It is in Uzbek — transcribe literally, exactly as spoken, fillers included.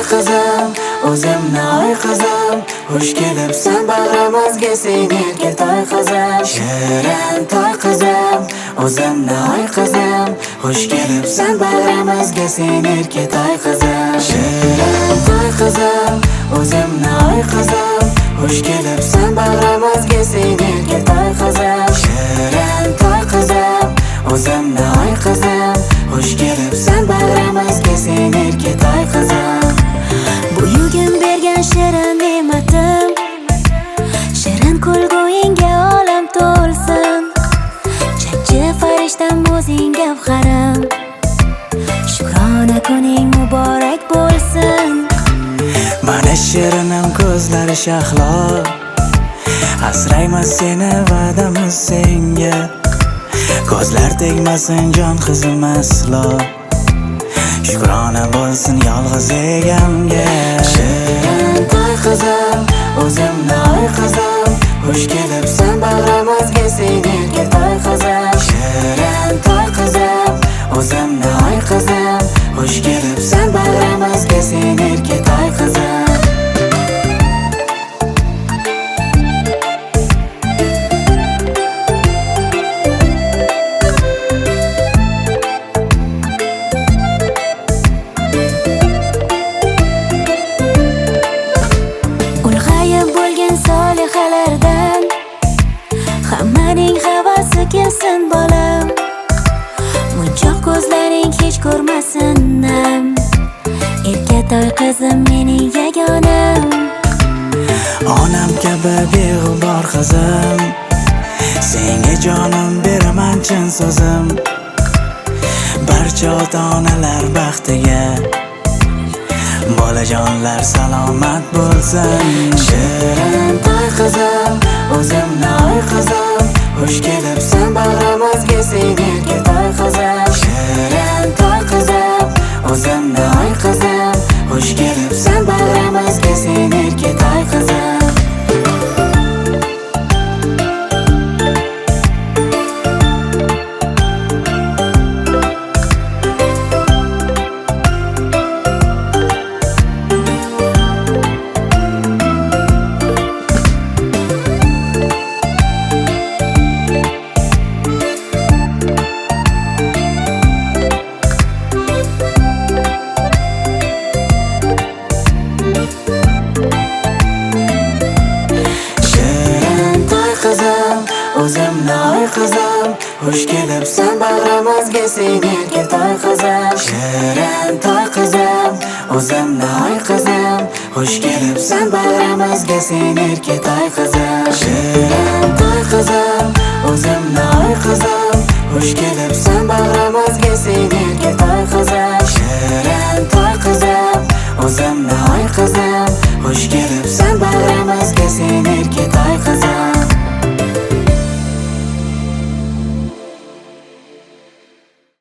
qizim, o'zimni oy qizim, xush kelibsan bag'rimizga sen erka toy qizim. Shirin toy qizim, o'zimni oy qizim, xush kelibsan bag'rimizga sen erka toy qizim. Shirin toy qizim, o'zimni oy qizim, xush kelibsan bag'rimizga sen erka toy qizim. Shirin toy qizim, o'zimni oy qizim, xush kelibsan bag'rimizga sen erka toy qizim. Buyugim bergan shirin ne'matim, shirin kulguyingga olam to'lsin. Jajji farishtam o'zing gavharim, shukrona kuning muborak bo'lsin. Mana shirinim ko'zlari shahlo, asraymiz seni va'damiz senga. Ko'zlar tegmasin jon qizim aslo, shukrona bo'lsin yolg'iz egamga. Shirin toy qizim, o'zimni oy qizim, xush kelibsan bag'rimizga sen erka toy qizim. Shirin toy qizim, o'zimni oy qizim, xush kelibsan bag'rimizga sen erka toy qizim. Solihalardan hammaning havasi kelsin bolam, munchoq ko'zlaring hech ko'rmasinam. Erka toy qizim mening yagonam, onam kabi beg'ubor qizim, senga jonim beraman chin so'zim. Barcha ota-onalar baxtiga bolajonlar salomat bo'lsin. Shirin toy qizim, o'zimni oy qizim, xush kelibsan bag'rimizga sen erka toy qizim. Shirin toy qizim, o'zimni oy qizim, xush kelibsan bag'rimizga sen erka toy qizim. O'zimni oy qizim, xush kelibsan bag'rimizga sen erka toy qizim. Shirin toy qizim, o'zimni oy qizim, xush kelibsan bag'rimizga sen erka toy qizim. Shirin toy qizim, o'zimni oy qizim, xush kelibsan bag'rimizga